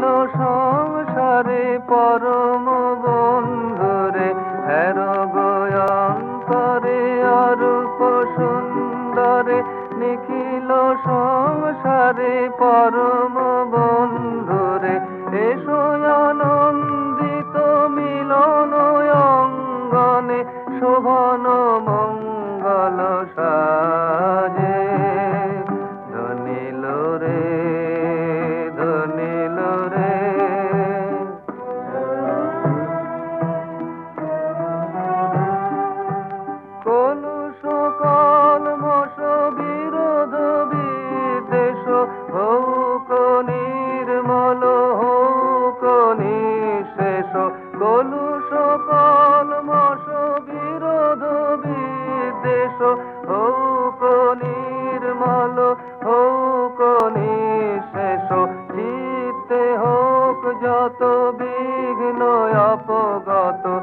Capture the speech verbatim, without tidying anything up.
সংসারে পরম বন্ধুরে, হেরো গোয়ন্তরে অরূপ সুন্দরে, নিখিল সংসারে পরম বন্ধুরে, এসো আনন্দিত মিলন অঙ্গনে, শোভন মঙ্গল সাজে। ধনিল রে ধনিল রে, কলুষ কলমশ বিরোধ বিদ্বেষ, হৌক নির্মল হৌক নিঃশেষ। কলুষ কলমশ বিরোধ বিদ্বেষ, হৌক নির্মল হৌক নিঃশেষ। চিত্তে হোক যত বিঘ্ন অপগত,